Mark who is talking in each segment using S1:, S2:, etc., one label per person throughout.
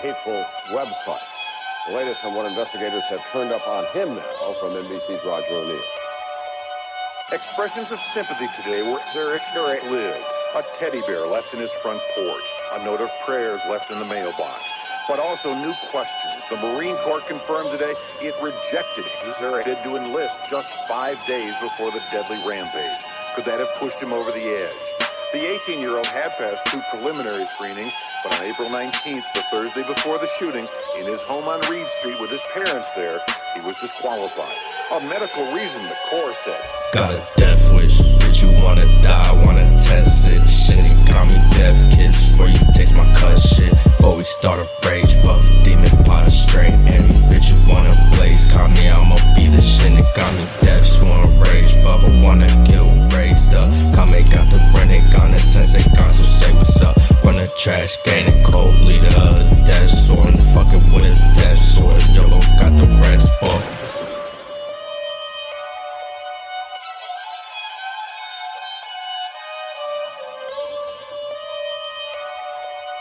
S1: hateful website. The latest on what investigators have turned up on him now from NBC's Roger O'Neill.
S2: Expressions of sympathy today where Eric Garrett lived. A teddy bear left in his front porch. A note of prayers left in the mailbox. But also new questions. The Marine Corps confirmed today it rejected his bid to enlist just 5 days before the deadly rampage. Could that have pushed him over the edge? The 18-year-old had passed 2 preliminary screenings, but on April 19th, the Thursday before the shootings, in his home on Reed Street with his parents there, he was disqualified. A medical reason, the Corps said.
S3: Got a death wish, bitch, you wanna die, wanna test it. Shit, it got me deaf, kids, before you taste my cut shit. Before we start a rage, buff, demon, pot of straight. Any bitch you wanna blaze, call me, I'ma be the shit. It got me deaf, sworn rage, buff, I wanna kill, raised up. Kame got the renegade, got the 10 seconds, so say what's up. Run the trash, gain a cold leader of the death sword. Fucking with his death sword, YOLO got the rest, fuck.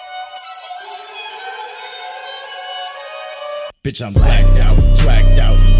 S4: Bitch, I'm blacked out, twacked out,